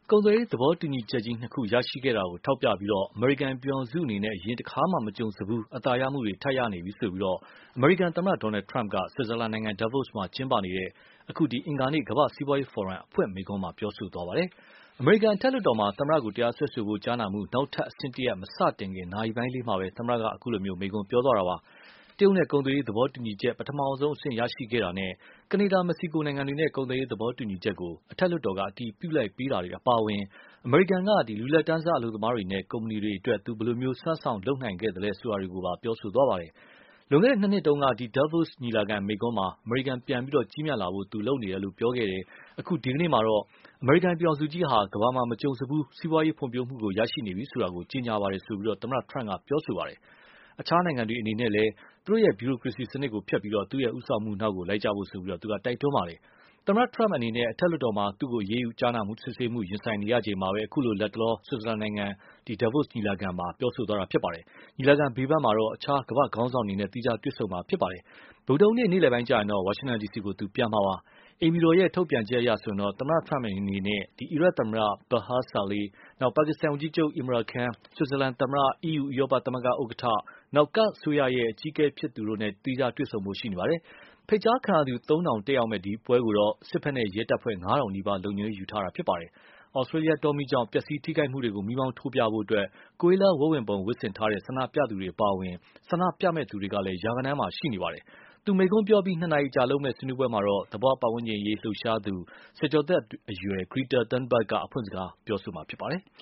ကုန်သွယ်ရေးသဘောတူညီချက်ကြီးနှစ်ခုရရှိခဲ့တာကိုထောက်ပြပြီးအမေရိကန်ပြည်ထောင်စုအနေနဲ့အရင်တခါမှမကြုံစဘူးအသာရမှုတွေထပ်ရနေပြီဆိုပြီးအမေရိကန်သမ္မတ Donald Trump ကဆွစ်ဇာလန်နိုင်ငံ Davos မှာကျင်းပနေတဲ့အခုအင်္ဂါနေ့ကမ္ဘာ့စီးပွားရေးဖိုရမ်အဖွင့်မိန့်ခွန်းမှာပြောဆိုသွားပါတယ်။ အမေရိကန်အထက်လွှတ်တော်မှာသမ္မတကိုတရားစွဲဆိုဖို့ကြားနာမှုနောက်ထပ်အဆင့်တရပ်မစတင်ခင်နာရီပိုင်းလေးမှာပဲသမ္မတကအခုလိုမိန့်ခွန်းပြောသွားတာပါ။ တရုတ်နဲ့ကုန်သွယ်ရေးသဘောတူညီချက်ပထမဆုံးအဆင့်ရရှိခဲ့တာနဲ့ကနေဒါမက္ကဆီကိုနိုင်ငံတွေနဲ့ကုန်သွယ်ရေးသဘောတူညီချက်ကိုအထက်လွှတ်တော်ကအတည်ပြုလိုက်ပေးတာတွေအပါအဝင်အမေရိကန်ကလူလတ်တန်းစားအလုပ်သမားတွေနဲ့ကုမ္ပဏီတွေအတွက်သူဘယ်လိုစွမ်းဆောင်လုပ်နိုင်ခဲ့သလဲဆိုတာတွေကိုပါပြောဆိုသွားပါတယ်။ လွန်ခဲ့တဲ့2နှစ်တုန်းကDavos ညီလာခံမိန့်ခွန်းမှာအမေရိကန်ပြန်ပြီးကြီးမြတ်လာဖို့သူလုပ်နေတယ်လို့ပြောခဲ့တယ်။အခုဒီကနေ့မှာတော့အမေရိကန်ပြည်ထောင်စုကြီးဟာကမ္ဘာမှာမကြုံစဘူးစီးပွားရေးဖွံ့ဖြိုးမှုကိုရရှိနေပြီဆိုတာကိုကြေညာပါတယ်ဆိုပြီးသမ္မတ Trump ကပြောဆိုပါတယ်။ အခြားနိုင်ငံတွေအနေနဲ့လည်းသူတို့ဗျူရိုကရေစီစနစ်ကိုဖျက်ပြီးသူ့ဦးဆောင်မှုနောက်လိုက်ကြဖို့သူကတိုက်တွန်းပါတယ်။ သမ္မတ Trump အနေနဲ့အထက်လွှတ်တော်မှာသူ့ကိုအရေးယူကြားနာစစ်ဆေးမှုရင်ဆိုင်နေရချိန်မှာပဲအခုလိုလတ်တလောဆွစ်ဇာလန်နိုင်ငံ Davos ညီလာခံမှာပြောဆိုသွားတာဖြစ်ပါတယ်။ ညီလာခံဘေးပန်းမှာတော့အခြားကမ္ဘာ့ခေါင်းဆောင်တွေနဲ့သီးခြားတွေ့ဆုံမှာဖြစ်ပါတယ်။ ဗုဒ္ဓဟူးနေ့နေ့လည်ပိုင်းကျရင်တော့ဝါရှင်တန်ဒီစီကိုသူပြန်မှာပါ။ အိမ်ဖြူတော်ထုတ်ပြန်ချက်အရဆိုရင်သမ္မတ Trump အနေနဲ့အီရတ်သမ္မတ Barham Saleh ပါကစ္စတန်ဝန်ကြီးချုပ် Imran Khan ဆွစ်ဇာလန်သမ္မတ EU ဥရောပသမဂ္ဂဥက္ကဋ္ဌ ကာ့ဒ်အစိုးရအကြီးအကဲဖြစ်သူတို့နဲ့သီးခြားတွေ့ဆုံဖို့ရှိနေပါတယ်။ ဖိတ်ကြားခံရသူ 3000တက်ရောက်မယ့်ဒီပွဲကိုတော့စစ်ဘက်နဲ့ရဲတပ်ဖွဲ့ 5000 နီးပါးလုံခြုံရေးယူထားတာဖြစ်ပါတယ်။ ဩစတြေးလျတောမီးကြောင့်ပျက်စီးထိခိုက်မှုတွေကိုမီးမောင်းထိုးပြဖို့ကိုယ်ရေးလက်ဝတ်ဝင်ပုံဝတ်ဆင်ထားတဲ့ဆန္ဒပြသူတွေအပါအဝင်ဆန္ဒပြမယ့်သူတွေကလည်းရာဂဏန်းရှိနေပါတယ်။ သူမိန့်ခွန်းပြောပြီး2 နာရီကြာလုပ်မယ့်ဆွေးနွေးပွဲမှာတော့သဘာဝပတ်ဝန်းကျင်အရေးလှုပ်ရှားသူဆယ်ကျော်သက်အရွယ်Greta Thunberg က အဖွင့်စကားပြောဆိုမှာဖြစ်ပါတယ်။